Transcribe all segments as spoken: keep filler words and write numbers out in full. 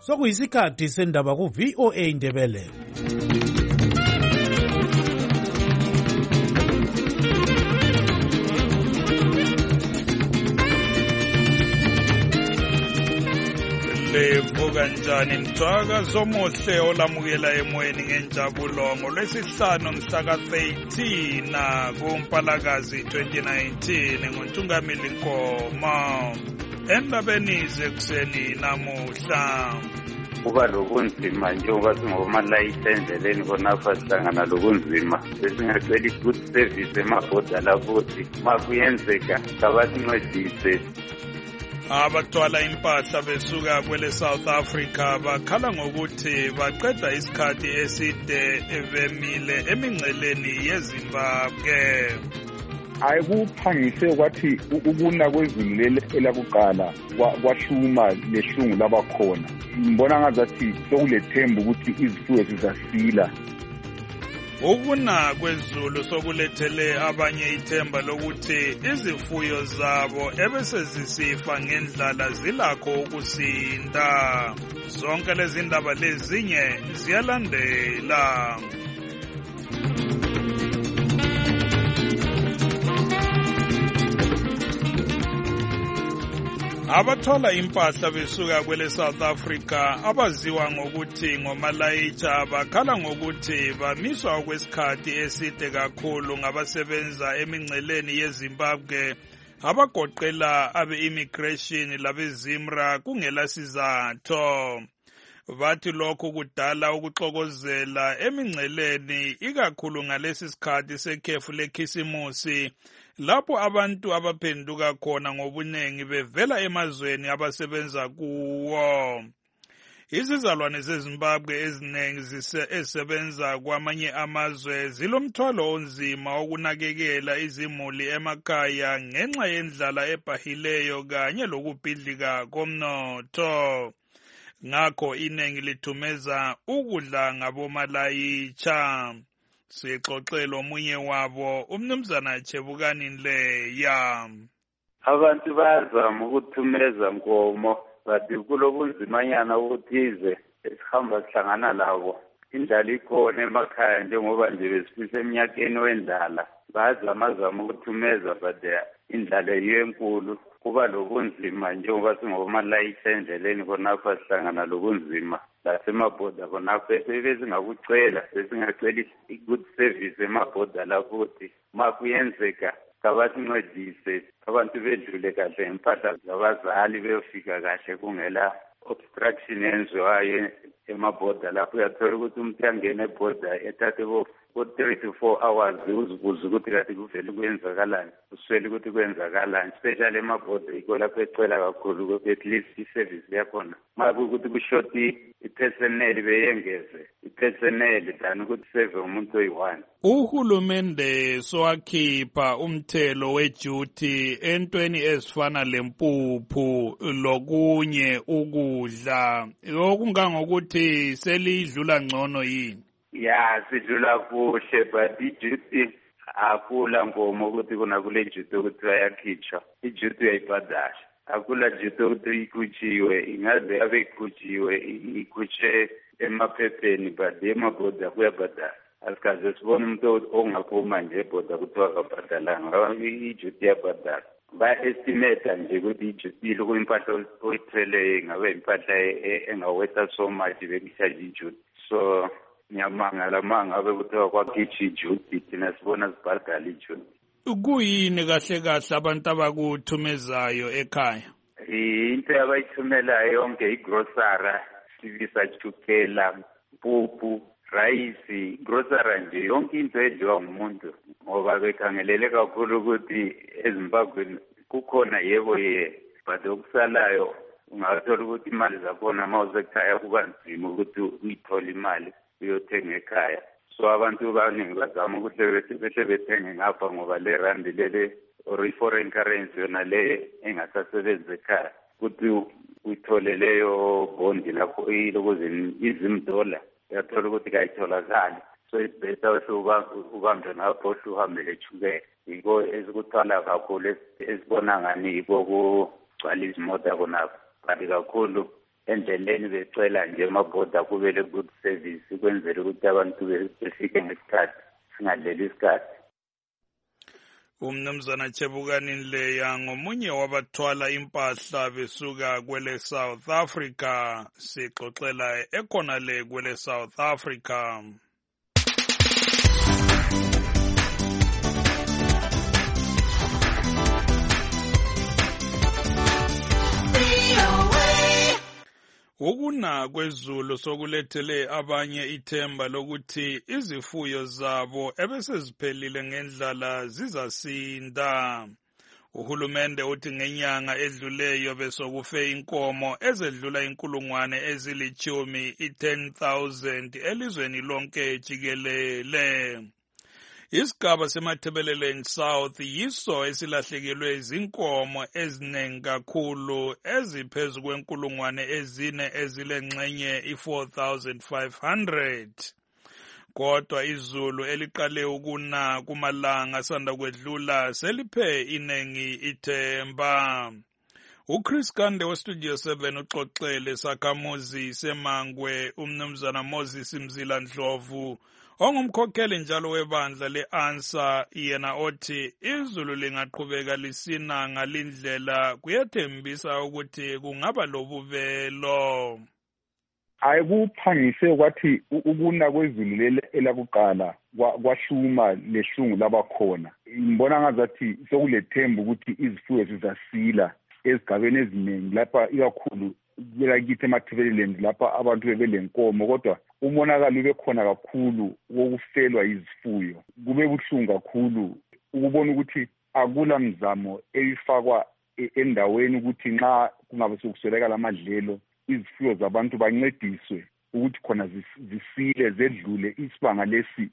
Sokuyisikhathi sendaba ku V O A Indebele. Levuka njani mthwakazi omuhle olamukela emoyeni ngenjabulo ngolwesihlanu mhlaka thirteen kuMpalakazi twenty nineteen ngoNtungamili Nkoma. Endabeni zekuseni namuhla kuba lokunzima njengoba singomalayithi endleleni khonapha sihlangana lokunzima besingacela i-good service emabhoda lafuthi ma kuyenzeka kabasincedise. Abathwala impahla besuka kwele South Africa bakhala ngokuthi baqeda isikhathi eside bemile emingceleni yeZimbabwe. Ayikuphangise kwathi ukuna kwezulu leli elakuqala kwashuma lehlungu labakhona. Ngibona ngazathi sokulethemba ukuthi izifuyo zizasila. Ukuna kwezulu sokulethele abanye ithemba lokuthi izifuyo zabo ebesezisifa ngendlala zilakho ukusinda. Zonke lezi ndaba lezinye ziyalandela. Abathola impahla besuka kwele South Africa abaziwa ngokuthi ngomalayicha bakhala ngokuthi bamiswa okwesikhathi eside kakhulu ngabasebenza emingceleni yeZimbabwe abagoqela abe-immigration labe-Zimra kungela sizatho. Bathi lokhu kudala ukuxokozela emingceleni ikakhulu ngalesi sikhathi sekhefu lekhisimusi lapho abantu abaphenduka khona ngobunengi bevela emazweni abasebenza kuwo. Izizalwane zeZimbabwe eziningi ezisebenza kwamanye amazwe zilomthwalo onzima wokunakekela izimuli emakhaya ngenxa yendlala ebhahileyo kanye lokubhidlika komnotho. Ngakho iningi lithumeza ukudla ngabomalayicha. Sixoxela omunye wabo umnumzana Chebukani Nleya. Abantu bazama ukuthumeza Nkomo bathi kulobunzimanyana ubuthize esihamba sihlangana labo. Indlala ikhona emakhaya njengoba nje besifisa eminyakeni wendlala. Bazama zama ukuthumeza bathi indlala yenkulu kuba lobunzima njengoba singomalayithi endleleni khonapha sihlangana lobunzima. Lasemabhoda khonapha besingakucela besingacela i-good service emabhoda lafuthi ma kuyenzeka kabasincedise abantu bedlule kahle impahla zabazali beyofika kahle kungela obstruction yenziwayo emabhoda lapho uyathola ukuthi umuntu angena ebhoda ethathe bo three to four hours uzibuza ukuthi kathi kuvele kwenzakalani uswele ukuthi kwenzakalani especially emabhoda yikho lapho ecela kakhulu ukuthi at least i-service yakhona ma ukuthi kushoti i-personnel beyengeze i-personnel than ukuthi save umuntu oyi-one. Uhulumende sowakhipha umthelo we-duty entweni ezifana lempuphu lokunye ukudla okungangokuthi selidlula ngcono yini? Ya sidlula kuhle but i-duty akula Nkomo ukuthi kuna kule duty ukuthi bayakhitshwa i-duty uyayibhadasha akula duty ukuthi ikhutshiwe ingaze abe ikhutshiwe ikhutshe emaphepheni but emabhoda kuyabhadala. Asikaze sibone umuntu ongaphuma nje ebhoda kuthiwa akabhadalanga i-duty iyabhadala. Ba-estimate nje ukuthi i-duty lokhu impahla oyithweleyo ingabe impahla engawetha so much bekushaje i-duty. So ngiyamangala mangabe kuthiwa kwakhitshwa i-duty thina sibona sibhadala i-duty. Kuyini kahle kahle abantu abakuthumezayo ekhaya? Into abayithumelayo yonke igrosara sibisa chukela pupu rice grosara nje yonke into edliwa ngumuntu ngoba bekhangelele kakhulu ukuthi eZimbabwe kukhona yebo ye but okusalayo ungathola ukuthi imali zakhona mawusekhaya kuba nzima ukuthi uyithole imali uyothenga ekhaya. So abantu abaningi bazama ukuthi behle bethenge ngapha ngoba le rand lele or foreign currency yona le engasasebenzi ekhaya ukuthi uyithole leyo bond lapho ilokuze izimdola yathola ukuthi kayitholakali. So it's better ubambe ngapho uhambe lechukela yiko ezikuthwala kakhulu esibona ngani yiko kugcwala izimota khonapho kanti kakhulu endleleni becela nje amabhoda kubele good service kwenzela ukuthi abantu befike ngesikhathi singadleli isikhathi. Umnumzana Chebukani Nleya ngomunye wabathwala impahla besuka kwele South Africa, sixoxela ekhona le kwele South Africa. Ukuna kwezulu sokulethele abanye ithemba lokuthi izifuyo zabo ebeseziphelile ngendlala zizasinda. Uhulumende uthi ngenyanga edluleyo besokufe inkomo ezedlula inkulungwane ezilichumi i-ten thousand elizweni lonke jikelele. Isigaba seMathebeleleni South yiso esilahlekelwe izinkomo eziningi kakhulu eziphezu kwenkulungwane ezine ezilengxenye i-four thousand five hundred. Kodwa izulu eliqale ukuna kumalanga asanda kwedlula seliphe inengi ithemba. uChris Kande weStudio seven uxoxele sakhamuzi semangwe umnumzana Moses Mzila Ndlovu ongumkhokheli njalo webandla le-ANSA, yena othi izulu lingaqhubeka lisina ngalindlela kuyathembisa ukuthi kungaba lobuvelo. Ayikuphangise kwathi ukuna kwezulu leli elakuqala kwahluma lehlungu labakhona. Ngibona ngazathi sokulethemba ukuthi izifuyo zizasila ezigabeni eziningi lapha ikakhulu kwelakithi eMathebeleleni lapha abantu bebelenkomo, kodwa umonakalo ube khona kakhulu wokufelwa izifuyo. Kube buhlungu kakhulu ukubona ukuthi akula mzamo eyifakwa endaweni ukuthi nxa kungabe sokuswelakala amadlelo izifuyo zabantu bancediswe ukuthi khona zisile zedlule isibanga lesi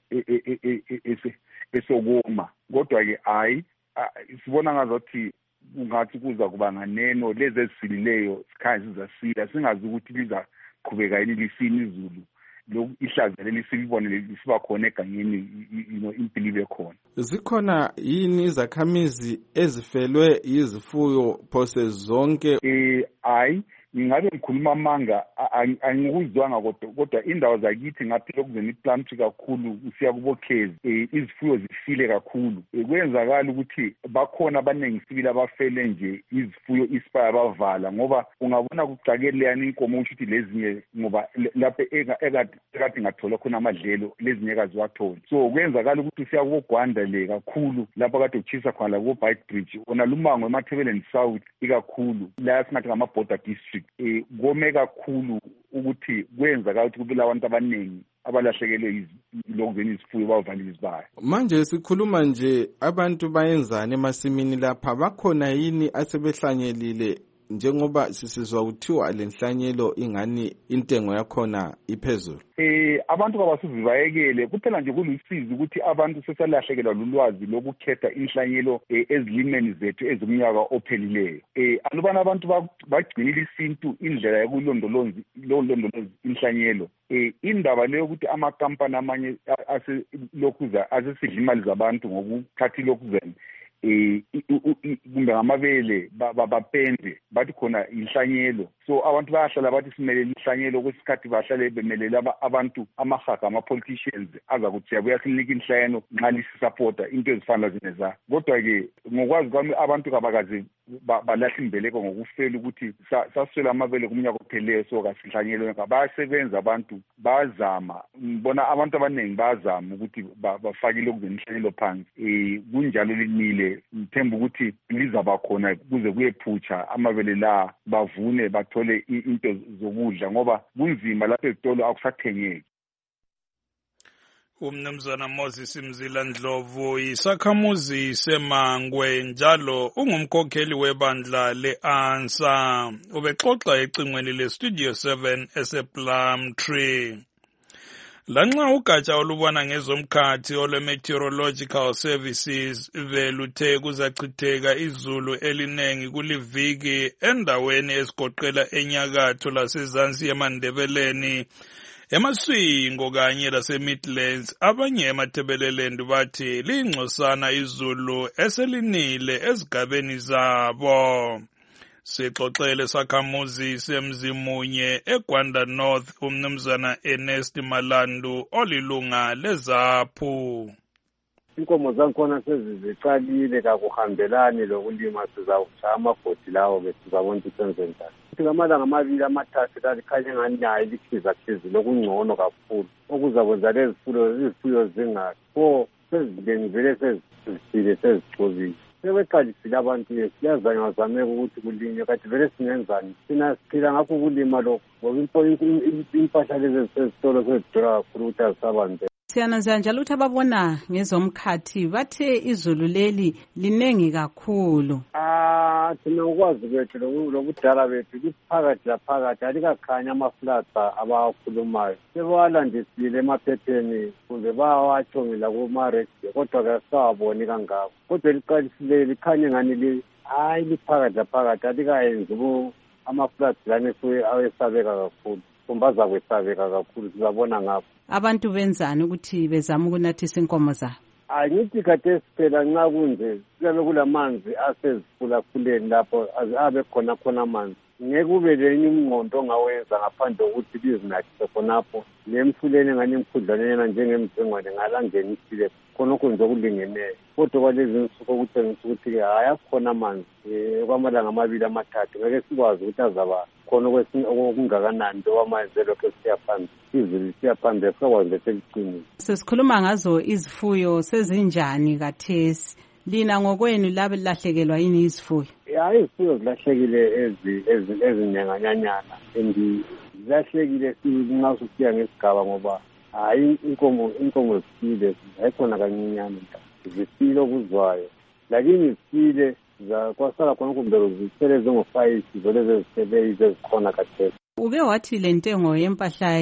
esokoma. Kodwa-ke hayi sibona ngazathi ungathi kuza kuba nganeno lezi ezisilileyo sikhaya zizasila, singazi ukuthi lizaqhubeka yini lisini izulu lokhu ihlaza leli silibone lisiba khona egangeni, you know, impilo ibe khona. Zikhona yini izakhamizi ezifelwe izifuyo phose zonke? Eh hayi, ngingabe ngikhuluma amanga angikuzwanga, kodwa indawo zakithi ngaphela kuzeni iplanti kakhulu usiya kubokhezi izifuyo zifile kakhulu. Kwenzakala ukuthi bakhona abaningi sibili abafele nje izifuyo isipaya bavala, ngoba ungabona kucakele yani inkomo ukuthi lezinye ngoba lapha ekade ngathola khona amadlelo lezinye kaziwathola. So kwenzakala ukuthi usiya kubogwanda le kakhulu lapha kade uchisa khona labo Bite Bridge ona lumango eMathebeleleni South ikakhulu la singathi ngama border district. Eh kome kakhulu ukuthi kwenzakala ukuthi kube labantu abaningi abalahlekelwe izilokuzeni izifuyo bavalile izibaya. Manje sikhuluma nje abantu bayenzana emasimini lapha, bakhona yini asebehlanyelile njengoba sisizwa kuthiwa lenhlanyelo ingani intengo yakhona iphezulu? Eh abantu kabasuzi bayekele kuphela nje kulusizi ukuthi abantu sesalahlekelwa lulwazi lokukhetha inhlanyelo ezilimeni zethu ezimnyaka ophelileyo. Eh alubana abantu bagcinile isintu indlela yokulondoloza lolondoloza inhlanyelo. Eh indaba leyo ukuthi amakampani amanye aselokhuza asesidla imali zabantu ngokuthatha lokuzeni eh kumbe ngamabele babapende bathi khona inhlanyelo. So abantu bayahlala bathi simelele inhlanyelo kwesikhathi bahlale bemelele abantu amahaga ama-politicians azakuthi siyabuya sinika inhlanyelo nxa lisisupporta into ezifana zineza. Kodwa-ke ngokwazi kwami abantu kabakazi balahla imbeleko ngokufela ukuthi saswela amabele kumnyaka opheleyo so kasihlanyelo. Bayasebenza abantu, bayazama. Ngibona abantu abaningi bayazama ukuthi bafakile okuzenhlanyelo phansi. Eh kunjalo linile ngithemba ukuthi lizaba khona kuze kuyephutsha amabele la bavune bathole into zokudla ngoba kunzima lapha ezitolo akusathengeki. Umnumzana Moses Mzila Ndlovu isakhamuzi semangwe njalo ungumkhokheli webandla le-ANSA, ubexoxa ecingweni le-Studio seven ese-Plumtree. Lanxa ugatsha olubona ngezomkhathi olwe-Meteorological Services veluthe kuzachitheka izulu elinengi kuliviki endaweni esigoqela enyakatho lasezansi eMandebeleni, emaswingo kanye lase-Midlands, abanye eMathebeleleni bathi lingcosana izulu eselinile ezigabeni zabo. Sixoxele sakhamuzi semzimunye eGwanda North umnumzana Ernest Malandu olilunga lezaphu. Inkomo zankhona seziziqalile kakuhambelani lokulima sizawushaya amagodi lawo besizabona ukuthi senze njani. Kuthi ngamalanga amabili amathathu lalikhanye ngani nayo likhiza khizi lokungcono kakhulu okuzakwenza lezi fuyo izifuyo zingakho pho sezibengivele sezifile sezixobile. Sebeqalisile abantu yethu siyazanye wazameka ukuthi kulinywe kade vele singenzani thina siphila ngakho ukulima lokho ngoba impahla lezi ezisezitolo sezidura kakhulu ukuthi azisabantu. Siyananzela njalo ukuthi ababona ngezomkhathi bathe izulu leli linengi kakhulu. Ah thina ukwazi kwethu lokudala bethu liphakathi laphakathi alikakhanya amaflatha abawakhulumayo sebawalandisile emaphepheni kumbe bawatshongela kuma-radio kodwa kasawaboni kangako kodwa liqalisile likhanye ngani li hayi liphakathi laphakathi alikayenzi amaflatha lani awesabeka kakhulu kumbe azakwesabeka kakhulu sizabona ngapho. Abantu benzani ukuthi bezama ukunathisa inkomo zabo? Angithi kade siphela nxa kunje kuyabe kulamanzi asezifulafuleni lapho abe khona khona amanzi ngeke ube lenye umnqondo ongawenza ngaphandle kokuthi bizinathise khonapho nemfuleni engane imkhudlanyana njengemzengwane ngalangenisile khonokho nje okulingeneyo kodwa kwalezi nsuku okutshengisa ukuthi-ke hayi akhona amanzi um kwamalanga amabili amathathu ngeke sikwazi ukuthi azaba khona okungakanani njengoba manje lokho siya phambili izulu siya phambili sikwazi nje sekuqinile. Sesikhuluma ngazo izifuyo sezinjani kathesi lina ngokwenu labe lahlekelwa yini izifuyo? Hayi izifuyo zilahlekile ezinyanganyanyana and zilahlekile nxa usiya ngesigaba ngoba hayi inkomo inkomo zifile hayikhona kanyenyane zifile okuzwayo lakini zifile kwasala khona kumbe zisele zingo-five zolezi eziseleyizo ezikhona kathesi. Uke wathi le ntengo yempahla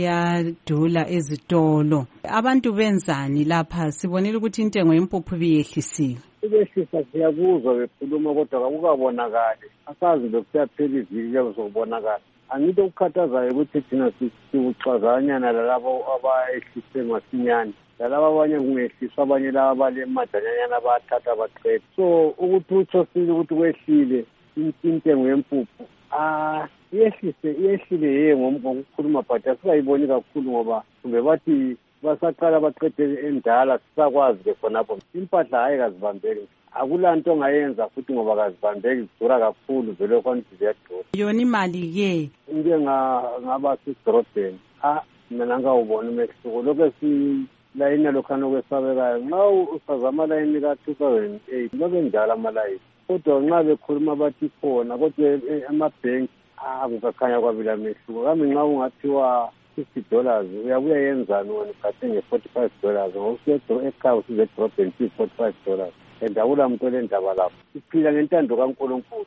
iyadula ezitolo abantu benzani lapha? Sibonile ukuthi intengo yempuphu ibiyehlisiwe. Ibehlisa siyakuzwa bekhuluma kodwa kakukabonakali asazi bekusayaphela iviki kuyabe sokubonakala. Angithi okukhathazayo ukuthi thina sikuxazanyana lalabo abayehlise masinyane lalabo abanye kungehliswa abanye laba abalemadanyanyana bayathatha baqede. So ukuthi utsho sile ukuthi kwehlile intengo yempuphu ah yehlise yehlile ye ngokukhuluma but asikayiboni kakhulu ngoba kumbe bathi basaqala baqede endala sisakwazi ke khonapho impahla hayi kazibambeki akulanto ongayenza futhi ngoba kazibambeki zidura kakhulu vele kwanti ziyadura. Yona imali-ke into ngaba sesidorobheni ah mina ngawubona umehluko lokho silayini lokhana okwesabekayo nxa usazama alayini ka-two thousand eight lobe njalo amalayini kodwa nxa bekhuluma bathi khona kodwa amabhenki ah kukakhanya kwabila amehluko kambe nxa ungathiwa fifty dollars uyabuya yenzani wena ukhathe nge-forty five dollars ngokusuye ekhaya usize edorobheni forty five dollars and akula muntu olendaba lapho siphila ngentando kaNkulunkulu.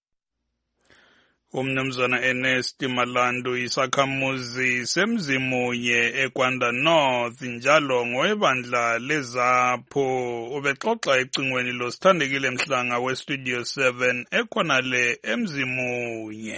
Umnumzana Ernest Malandu isakhamuzi semzimunye eGwanda North njalo ngowebandla lezapho ubexoxa ecingweni losithandekile Mhlanga westudio seven ekhonale emzimunye.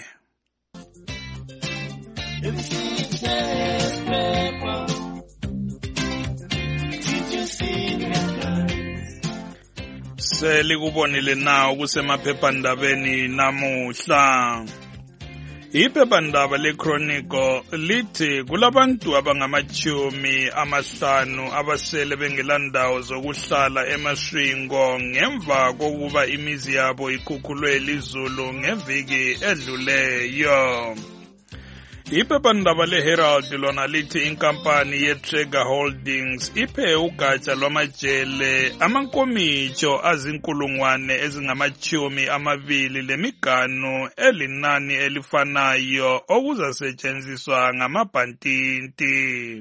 Selikubonile na okusemaphephandabeni namuhla. Iphephandaba leChronicle lithi kulabantu abangamachumi amahlanu abasele bengelandawo zokuhlala eMasvingo ngemva kokuba imizi yabo ikhukhulwe lizulu ngeviki edluleyo. Iphephandaba leHerald lona lithi inkampani yeTrigger Holdings iphe ugatsha lwamajele amankomitsho azinkulungwane ezingamachumi amabili lemiganu elinani elifanayo okuzasetshenziswa ngamabhantinti.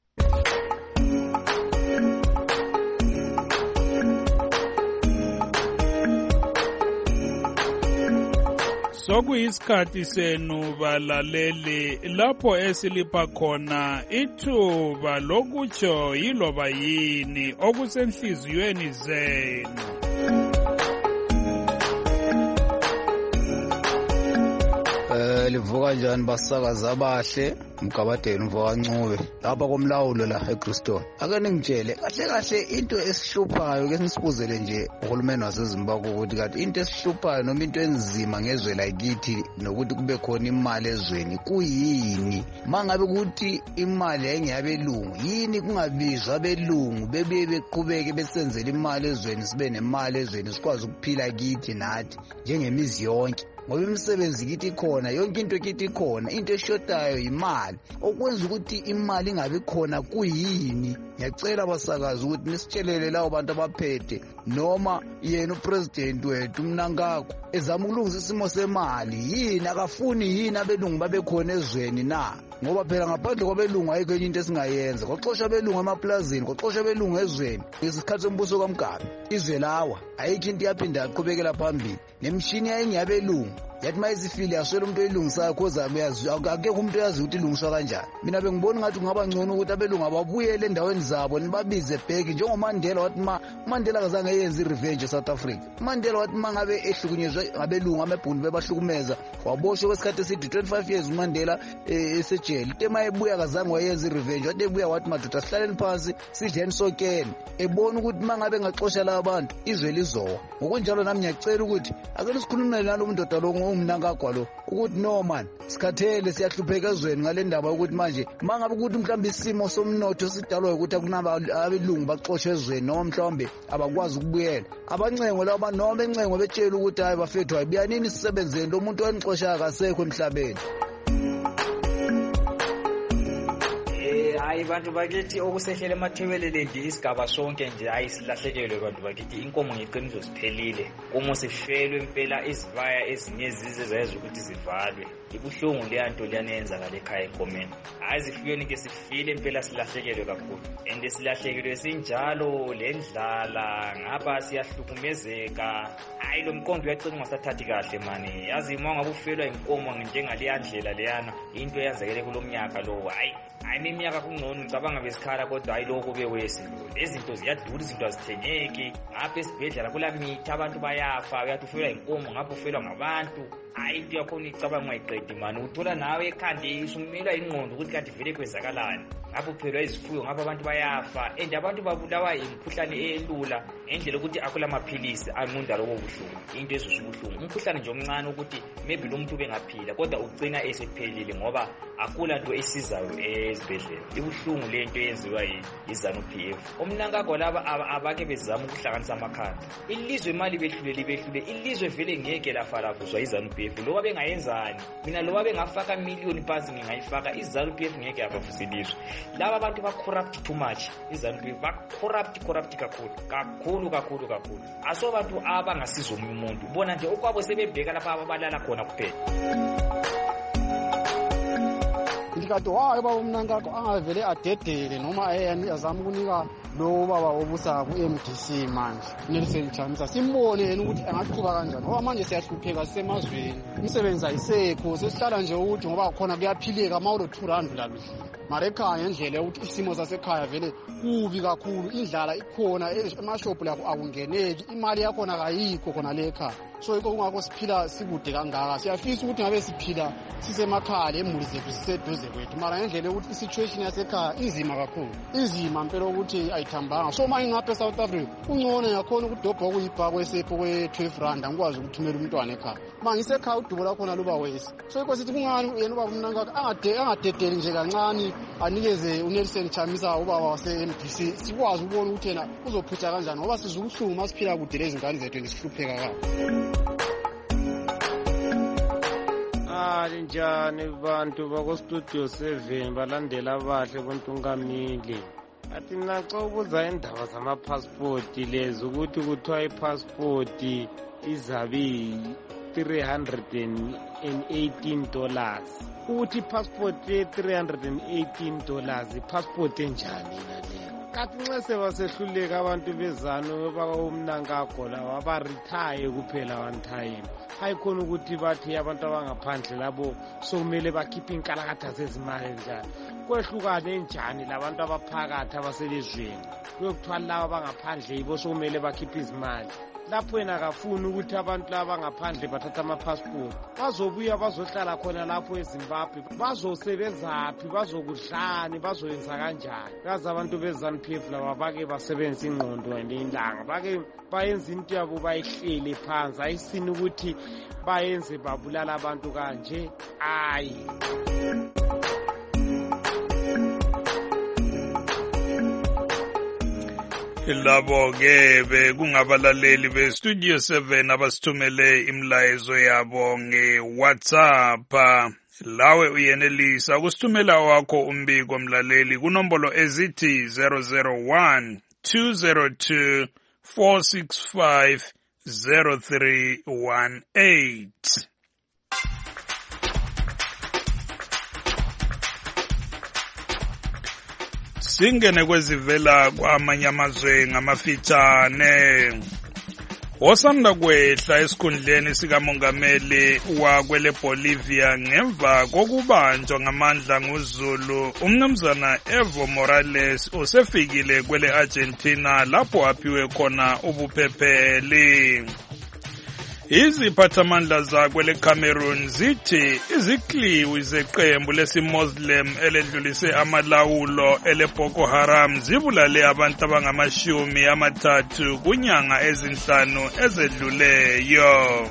Sokuyisikhathi senu balaleli lapho esilipha khona ithuba lokutsho yiloba yini okusenhliziyweni zenu. Uh, livuka njani basakaza abahle Mgabadeni Mvokancube lapha komlawulo la eGristol. Ake ningitshele kahle kahle into esihluphayo ke nisibuzele nje uhulumeni waseZimbabwe ukuthi kanti into esihluphayo noma into enzima ngezwe lakithi nokuthi kube khona imali ezweni kuyini? Mangabe ukuthi imali ayengiyabelungu yini kungabizwa abelungu bebuye beqhubeke besenzele imali ezweni sibe nemali ezweni sikwazi ukuphila kithi nathi njengemizi yonke? Ngoba imisebenzi kithi ikhona, yonke into kithi ikhona, into eshotayo imali. Okwenza ukuthi imali ingabi khona kuyini? Ngiyacela abasakazi ukuthi nisitshelele lawo bantu abaphethe noma yena upresident wethu uMnangagwa ezama ukulungisa isimo semali. Yini akafuni yini abelungu babekhona ezweni na? Ngoba phela ngaphandle kwabelungu ayikho enye into esingayenza. Kwaxoshwa abelungu emaplazini, kwaxoshwa abelungu ezweni. Ngesikhathi sombuso kaMgabe izwe lawa ayikho into yaphinda yaqhubekela phambili. Nemshini yayingiyabelungu yathi mayizifile yaswela umuntu oyilungisayo cause akekho umuntu oyazi ukuthi ilungiswa kanjani. Mina bengibona ngathi kungaba ngcono ukuthi abelungu ababuyele endaweni zabo nibabize back njengoMandela wathi ma Mandela akazange yenze irevenge eSouth Africa. Mandela wathi mangabe ehlukunyezwe ngabelungu amebhunu bebahlukumeza waboshwa kwesikhathi eside twenty-five years uMandela esejele. Tema ebuya akazange wayenza irevenge, wathi ebuya wathi madoda sihlaleni phansi sidleni sokeni ebona ukuthi mangabe ngaxosha la abantu izwe lizowa. Ngokunjalo nami ngiyacela ukuthi ake sikhulumele nalo mndoda lo uMnangagwa lo ukuthi no man sikhathele siyahlupheka ezweni ngale ndaba ukuthi manje mangabe ukuthi mhlawumbe isimo somnotho sidalwa ukuthi akunaba abelungu baxoshwe ezweni noma mhlawumbe abakwazi ukubuyela abancengo laba noma bencengo betshela ukuthi hayi bafethu hayibuya nini sisebenzeni lo muntu onixosha akasekho emhlabeni. Hayi bantu bakithi okusehlele emathebelele nje isigaba sonke nje ayisilahlekelwe bantu bakithi inkomo ngeqiniso siphelile komo sifelwe impela izivaya ezinye ezize zayenza ukuthi zivalwe. Ibuhlungu leyanto liyanenza ngale ekhaya enkomeni. Hayi zifiyweni ke sifile impela silahlekelwe kakhulu and silahlekelwe sinjalo lendlala ngapha siyahlukumezeka. Hayi lo mqondo uyacina ungasathathi kahle mani. Yazi uma ngabe ufelwa inkomo njengaleya ndlela leyana into eyenzekele kulomnyaka lo hayi hayi iminyaka kungcono ngicabanga besikhala kodwa hayi lokho bewesi lezi zinto ziyadura izinto azithengeki ngapha esibhedlela kulamithi abantu bayafa uyathi ufelwa inkomo ngapha ufelwa ngabantu. Hayi into yakhona icabanga ungayiqedi mani uthola nawe ekhanda usumelwa ingqondo ukuthi kanti vele kwenzakalani ngapha uphelwa izifuyo ngapha abantu bayafa and abantu babulawa imikhuhlane elula ngendlela ukuthi akula amaphilisi anqunda lokho buhlungu into ezosho ubuhlungu. Umkhuhlane nje omncane ukuthi maybe lo muntu bengaphila kodwa ugcina esephelile ngoba akula nto esizayo ezibhedlela. Ibuhlungu le nto yenziwa yiZanu-P F. Umnangagwa laba abake bezama ukuhlanganisa amakhanda ilizwe imali behlule libehlule ilizwe vele ngeke lafalavuzwa iZanu-P F. Loba bengayenzani mina loba bengafaka million phansi ngingayifaka iZanu-P F ngeke yabavusa ilizwe. Laba abantu ba corrupt too much iZanu-P F ba corrupt corrupt kakhulu kakhulu kakhulu kakhulu. Aso bantu abangasiza omunye umuntu bona nje okwabo sebebheka lapha abalala khona kuphela. Ndikathi hayi baba uMnangagwa angavele adedele noma azama ukunika lo baba obusa ku-M D C manje Nelson Chamisa simbone yena ukuthi angaqhuba kanjani ngoba manje siyahlupheka sisemazweni imisebenzi ayisekho sesihlala nje ukuthi ngoba khona kuyaphileka uma ulo two rand laluhle mara ekhaya ngendlela yokuthi isimo sasekhaya vele kubi kakhulu indlala ikhona emashophu lakho akungeneki imali yakhona kayikho khona le ekhaya. So yiko kungakho siphila sikude kangaka siyafisa ukuthi ngabe siphila sisemakhaya lemuli zethu siseduze kwethu mara ngendlela yokuthi isituation yasekhaya inzima kakhulu inzima mpela ukuthi ayithambanga. So manje ngapha eSouth Africa ungcono yakhona ukudobha okuyibhako esepho kwe-twelve rand angikwazi ukuthumela umntwana ekhaya manje isekhaya udubo lakhona luba wesi. So yiko sithi kungani yena ubaba uMnangagwa angadedeli nje kancane anikeze uNelson Chamisa ubaba wase-M D C sikwazi ukubona ukuthi yena uzophutha kanjani ngoba sizukuhlungu masiphila kude lezi ngane zethu ngisihlupheka kakhulu. Ali njani bantu bako studio seven balandela abahle bontungamile athi naxa ubuza indaba zamapasipoti lezi ukuthi kuthiwa ipasipoti izabe three hundred eighteen dollars ukuthi ipasipoti ye-three hundred eighteen dollars ipasipoti enjani naleyo. Kathi nxa sebasehluleka abantu bezanu baka uMnangagwa lawa abarithaye kuphela one time hayikhona ukuthi bathi abantu abangaphandle labo sokumele bakhiphe inkalakatha zezimali njani. Kwehlukane njani labantu abaphakathi abaselizweni kuyokuthiwa laba abangaphandle yibo sokumele bakhiphe izimali. Lapho yena akafuni ukuthi abantu laba ngaphandle bathatha ama-passport bazobuya bazohlala khona lapho eZimbabwe, bazosebenzaphi, bazokudlani, bazoyenza kanjani. Kazi abantu be-ZANU-P F laba bake basebenzisa ingqondo ngelinye ilanga, bake bayenza into yabo bayihlele phansi, ayisini ukuthi bayenze babulala abantu kanje. Hayi, labo ke bekungabalaleli be-Studio seven abasithumele imlayezo yabo nge-WhatsApp. Lawe uyenelisa ukusithumela wakho umbiko mlaleli kunombolo ezithi zero zero one two zero two four six five zero three one eight. Singene kwezivela kwamanye amazwe ngamafitshane. Osanda kwehla esikhundleni sikamongameli wakwele Bolivia ngemva kokubanjwa ngamandla nguZulu, umnumzana Evo Morales usefikile kwele Argentina lapho aphiwe khona ubuphepheli. Iziphathamandla zakwele Cameroon zithi izikliwi zeqembu lesiMuslim eledlulise amalawulo ele Boko Haram zibulale abantu abangamashumi amathathu kunyanga ezinhlanu ezedluleyo.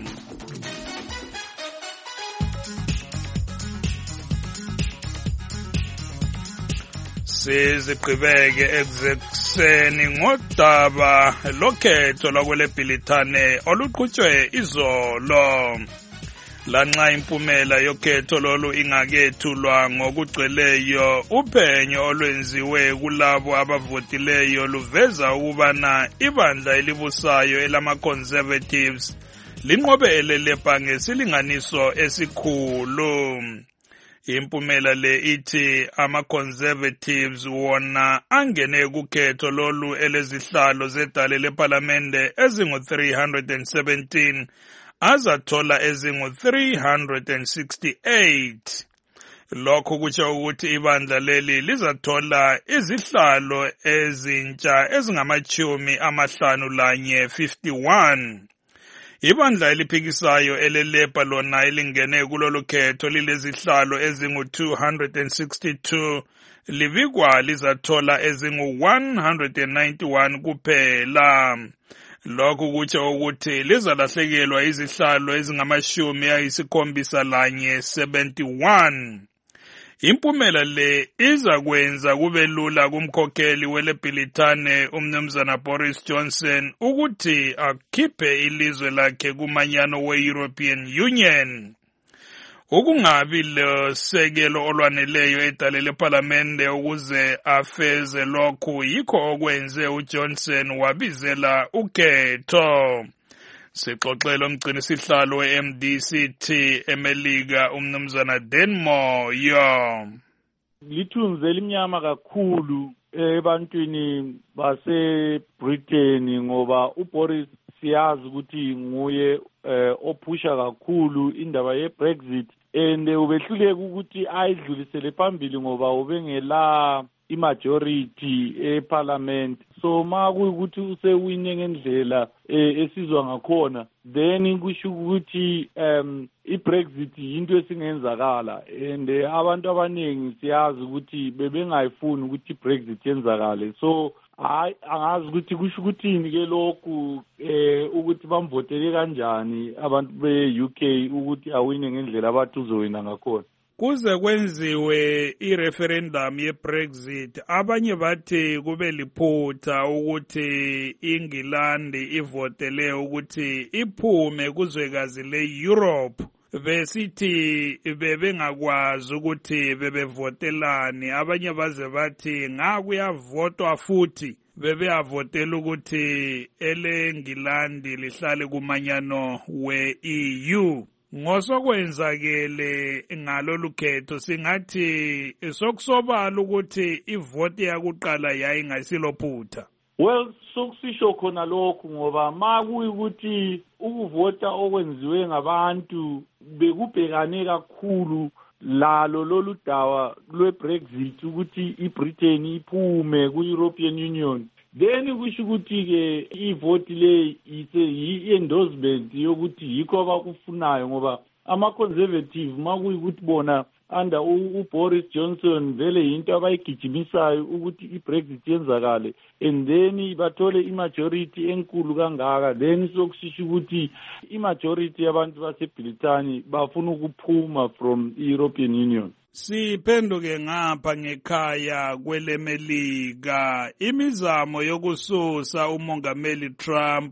Siziqhubeke ekuseni ngodaba lokhetho lwakwele Bhilithane oluqhutshwe izolo. Lanxa impumela yokhetho lolu ingakethulwa ngokugcweleyo, uphenyo olwenziwe kulabo abavotileyo luveza ukubana ibandla elibusayo elama-Conservatives linqobelele ngesilinganiso esikhulu. Impumela le ithi ama-Conservatives wona angene kukhetho lolu elezihlalo zedale leParlamente ezingu three hundred seventeen azathola ezingu three hundred sixty-eight. Lokho kutsho ukuthi ibandla leli lizathola izihlalo ezintsha ezingamachumi amahlanu lanye fifty-one. Ibandla eliphikisayo elelepa lona elingene kulolu khetho lilezihlalo ezingu two hundred sixty-two, libikwa lizathola ezingu one hundred ninety-one kuphela. Lokhu kutsho ukuthi lizalahlekelwa izihlalo ezingamashumi ayisikhombisa lanye seventy-one. Impumela le iza kwenza kube lula kumkhokheli wele Bhilithane umnumzana Boris Johnson ukuthi akhiphe ilizwe lakhe kumanyano we-European Union. Ukungabi lesekelo olwaneleyo edale leParlamente ukuze afeze lokhu yikho okwenze uJohnson wabizela ukhetho. Sixoxela umgcini sihlalo we-M D C T eMelika umnumzana Denmo yo. Lithunzi elimnyama kakhulu ebantwini base-Britain ngoba uBoris siyazi ukuthi nguye ophusha kakhulu indaba ye-Brexit and ubehluleka ukuthi ayidlulisele phambili ngoba ubengela imajority eParliament. So ma kuyukuthi usewine ngendlela esizwa ngakhona, then kusho ukuthi um iBrexit into esingenzakala and abantu abaningi siyazi ukuthi bebengayifuni ukuthi iBrexit yenzakale. So hayi angazi ukuthi kusho ukuthini ke lokhu eh ukuthi bamvotele kanjani abantu be-U K ukuthi awine ngendlela abathi uzowina ngakhona. Kuze kwenziwe i-referendum ye-Brexit, abanye bathi kube liphutha ukuthi iNgilandi ivotele ukuthi iphume kuzwekazi le-Europe. Besithi bebengakwazi ukuthi bebevotelani, abanye baze bathi ngakuyavotwa futhi bebeyavotela ukuthi ele-Ngilandi lihlale kumanyano we-E U. Ngosokwenzakele ngalolu khetho singathi sokusobala ukuthi ivoti yakuqala yayingasilophutha. Well, sokusisho khona lokho ngoba makuyikuthi ukuvota okwenziwe ngabantu bekubhekane kakhulu lalo lolu dawa lwe-Brexit ukuthi iBritain iphume ku-European Union, then kusho ukuthi-ke ivoti le yi-endorsement yokuthi yikho abakufunayo ngoba ama-conservative makuyikuthi bona under uBoris Johnson vele yinto abayigijimisayo ukuthi iBrexit yenzakale and then bathole imajority enkulu kangaka, then sokusisho ukuthi imajority yabantu baseBritani bafuna ukuphuma from i-European Union. Siphenduke ngapha ngekhaya kwelemelika. Imizamo yokususa umongameli Trump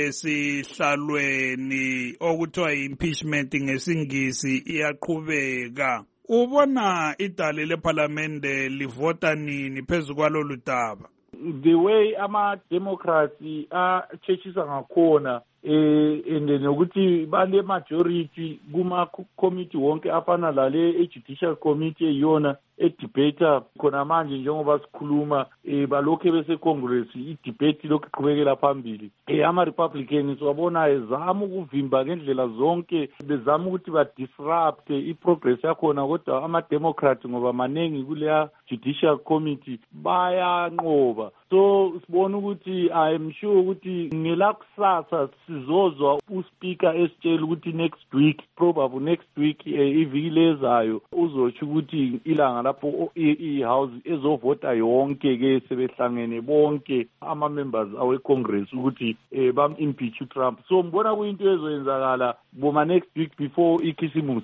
esihlalweni okuthiwa impeachment ngesingisi iyaqhubeka. Ubona idale leParliament livota nini phezu kwalolu daba? The way ama-Democrats a-chechisa ngakhona eh ende nokuthi bale majority kuma committee wonke afana lale e-judicial committee eyona e-debate khona manje njengoba sikhuluma eh balokho bese Congress i-debate lokho iqhubekela phambili. Eh ama-Republicans wabona ezama ukuvimba ngendlela zonke bezama ukuthi ba disrupt i-progress yakhona, kodwa ama-Democrats ngoba manengi kuleya judicial committee bayanqoba. So sibona ukuthi I am sure ukuthi ngelakusasa sizozwa uSpeaker esitshela ukuthi next week, probably next week iviki lezayo uzotsho ukuthi ilanga lapho i-house ezovota yonke ke sebehlangene bonke ama-members awe-Congress ukuthi bam impeach uTrump. So mbona kuyinto ezoyenzakala boma next week before ikhisimusi.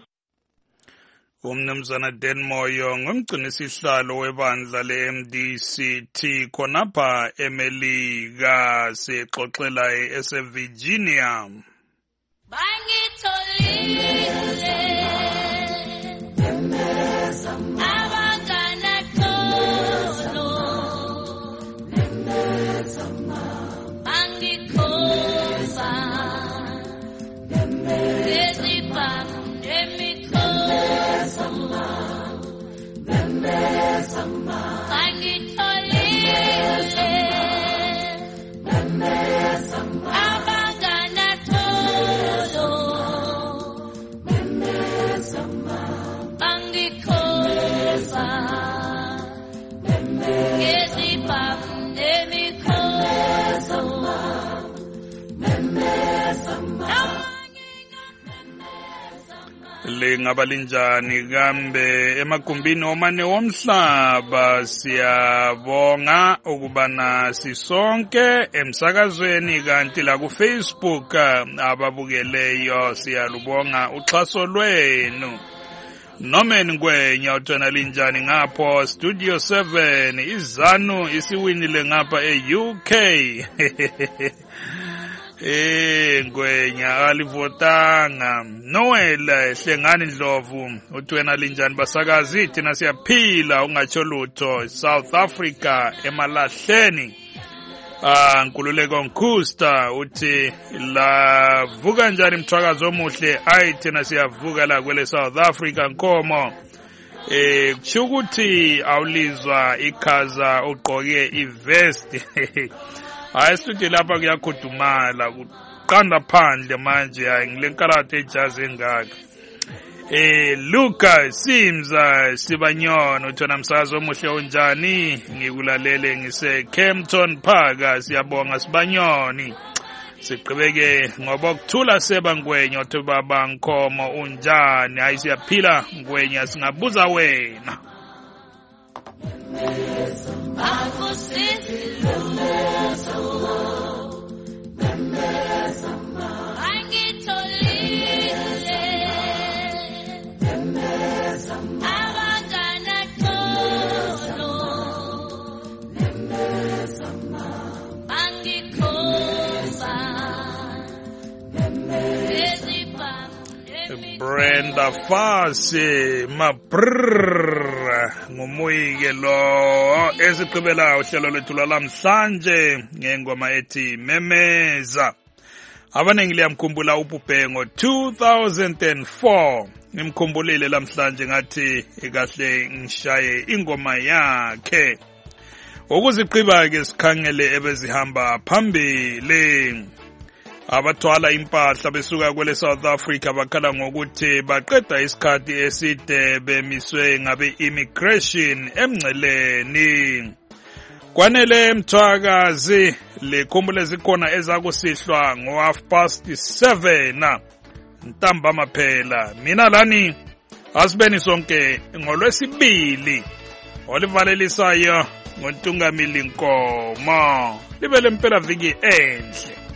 Umnumzana Dan Moyo ngumgcinisihlalo webandla le-M D C T khonapha eMelika, sixoxela ese-Virginia. Lingaba linjani kambe emagumbini omane womhlaba? Siyabonga ukubana sisonke emsakazweni kanti la ku Facebook ababukeleyo siyalubonga uxhaso lwenu. Nomen Ngwenya uthona linjani ngapho Studio seven izanu isiwinile ngapha e-U K. Eh Ngwenya alivotanga. Noel Hlengani Ndlovu uthwena linjani basakazi, thina siyaphila ungatsho lutho. South Africa emalahleni. Ah Nkululeko Nkhusta uthi la vuka njani mthwakazo omuhle. Ayi thina siyavuka la kwele South Africa Nkomo. Eh kuthi awulizwa ikhaza ugqoke ivest. Hayi studio lapha kuyakhudumala kuqanda phandle manje, hayi ngilenkarathe ejazi engaka. Eh Lucas Simza Sibanyona uthona msakazo omuhle unjani, ngikulalele ngise Kempton Park. Siyabonga Sibanyoni. Siqhubeke ngoba kuthula seba Ngwenya uthi baba Nkomo unjani. Hayi siyaphila Ngwenya, singabuza wena. Brenda Fasi mabrrr ngumuyike lo esigqibela uhlelo lwethu lwalamhlanje ngengoma ethi Memeza. Abanengi liyamkhumbula uBhubhe ngo two thousand four. Ngimkhumbulile lamhlanje ngathi ekahle ngishaye ingoma yakhe. ukuziqiba-ke sikhangele ebezihamba phambili. Abathwala impahla besuka kwele South Africa bakhala ngokuthi baqeda isikhathi eside bemiswe ngabe-immigration emngceleni. Kwanele Mthwakazi, likhumbule zikhona ezakusihlwa ngo-half past seven ntambama phela. Mina lani asibeni sonke ngolwesibili olivalelisayo ngoNtungamili Nkomo. Libe lempela viki enhle.